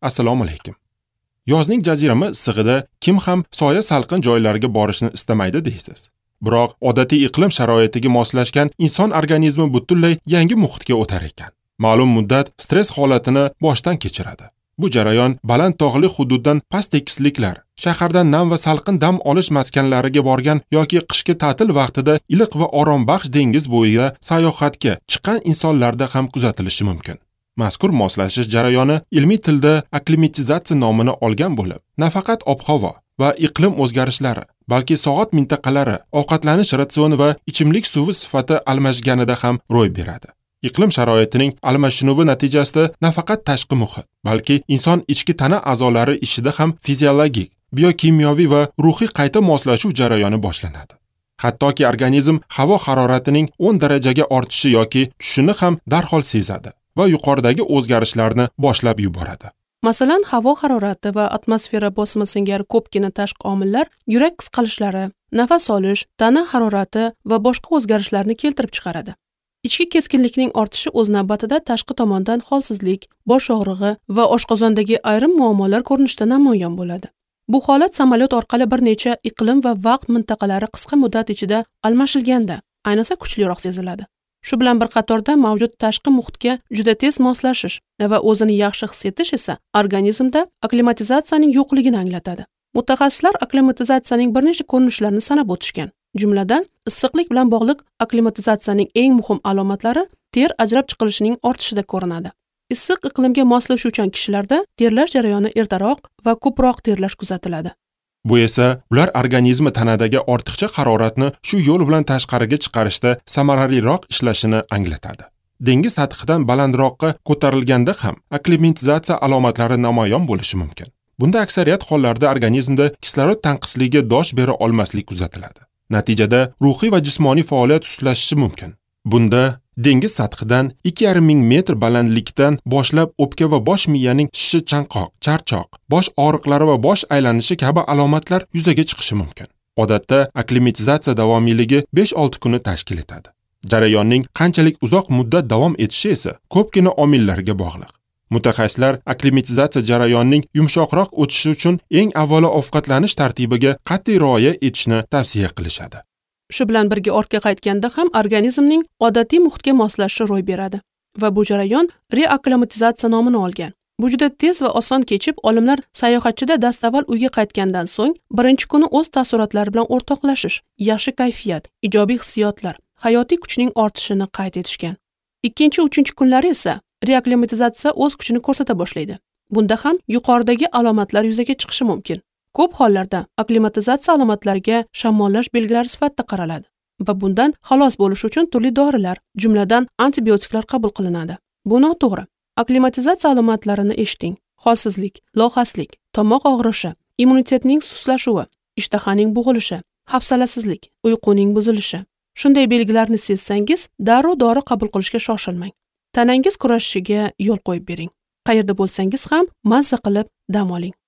Assalomu alaykum. Yozning jazirama issig'ida kim ham soya salqin joylarga borishni istamaydi deysiz. Biroq odatiy iqlim sharoitiga moslashgan inson organizmi butunlay yangi muhitga o'tar ekan. Ma'lum muddat stress holatini boshdan kechiradi. Bu jarayon baland tog'li hududdan past tekisliklar, shahardan nam va salqin dam olish maskanlariga borgan yoki qishki ta'til vaqtida iliq va orombaxsh dengiz bo'yiga sayohatga chiqqan insonlarda ham kuzatilishi mumkin. Mazkur moslashish jarayoni ilmiy tilda akklimatizatsiya nomini olgan bo'lib, nafaqat ob-havo va iqlim o'zgarishlari, balki soat mintaqalari, ovqatlanish ratsioni va ichimlik suvi sifati almashganida ham ro'y beradi. Iqlim sharoitining almashinuvi natijasida nafaqat tashqi muhit, balki inson ichki tana a'zolari ishida ham fiziologik, biokimyoviy va ruhiy qayta moslashuv jarayoni boshlanadi. Hattoki organizm havo haroratining 10 darajaga ortishi yoki tushishini ham darhol sezadi va yuqoridagi o'zgarishlarni boshlab yuboradi. Masalan, havo harorati va atmosfera bosimi singari ko'pgina tashqi omillar yurak qisqalishlari, nafas olish, tana harorati va boshqa o'zgarishlarni keltirib chiqaradi. Ichki keskinlikning ortishi o'z navbatida tashqi tomondan holsizlik, bosh og'rig'i va oshqozondagi ayrim muammolar ko'rinishida namoyon bo'ladi. Bu holat samolyot orqali bir necha iqlim va vaqt mintaqalari qisqa muddat ichida almashilganda, ayniqsa kuchliroq seziladi. Shu bilan bir qatorda mavjud tashqi muhitga juda tez moslashish va o'zini yaxshi his etish esa organizmda akklimatizatsiyaning yo'qligini anglatadi. Mutaxassislar akklimatizatsiyaning bir necha ko'rinishlarini sanab o'tishgan. Jumladan, issiqlik bilan bog'liq akklimatizatsiyaning eng muhim alomatlari ter ajrab chiqilishining ortishida ko'rinadi. Issiq iqlimga moslashuvchan kishilarda terlash jarayoni ertaroq va ko'proq terlash kuzatiladi. Bu esa ular organizmi tanadagi ortiqcha haroratni shu yo'l bilan tashqariga chiqarishda samaraliroq ishlashini anglatadi. Dengiz sathidan balandroqqa ko'tarilganda ham akklimatizatsiya alomatlari namoyon bo'lishi mumkin. Bunda aksariyat hollarda organizmda kislorod tanqisligi dosh bera olmaslik kuzatiladi. Natijada ruhiy va jismoniy faoliyat sustlashishi mumkin. Bunda dengiz sathidan 2,5 ming metr balandlikdan boshlab o'pka va bosh miyaning shishi, chanqoq, charchoq, bosh og'riqlari va bosh aylanishi kabi alomatlar yuzaga chiqishi mumkin. Odatda akklimatizatsiya davomiyligi 5-6 kunni tashkil etadi. Jarayonning qanchalik uzoq muddat davom etishi esa ko'pgina omillarga bog'liq. Mutaxassislar akklimatizatsiya jarayonining yumshoqroq o'tishi uchun eng avvalo ovqatlanish tartibiga qat'iy rioya etishni tavsiya qilishadi. Shu bilan birga ortga qaytganda ham organizmning odatiy muhitga moslashishi ro'y beradi va bu jarayon reakklimatizatsiya nomini olgan. Bu juda tez va oson kechib, olimlar sayohatchida dastavval uyga qaytgandan so'ng birinchi kuni o'z taassurotlari bilan o'rtoqlashish, yaxshi kayfiyat, ijobiy hissiyotlar, hayotiy kuchning ortishini qayd etishgan. Ikkinchi, uchinchi kunlari esa reakklimatizatsiya o'z kuchini ko'rsata boshlaydi. Bunda ham yuqoridagi alomatlar yuzaga chiqishi mumkin. Ko'p hollarda akklimatizatsiya alomatlariga shamollash belgilari sifatida qaraladi va bundan xalos bo'lish uchun turli dorilar, jumladan antibiotiklar qabul qilinadi. Bu noto'g'ri. Akklimatizatsiya alomatlarini eshiting: holsizlik, lohaslik, tomoq og'rishi, immunitetning suslashuvi, ishtahaning bo'g'ilishi, hafsalasizlik, uyquning buzilishi. Shunday belgilarni sezsangiz, darrov dori qabul qilishga shoshilmang. Tanangiz kurashishiga yo'l qo'yib bering. Qayerda bo'lsangiz ham mazza qilib dam oling.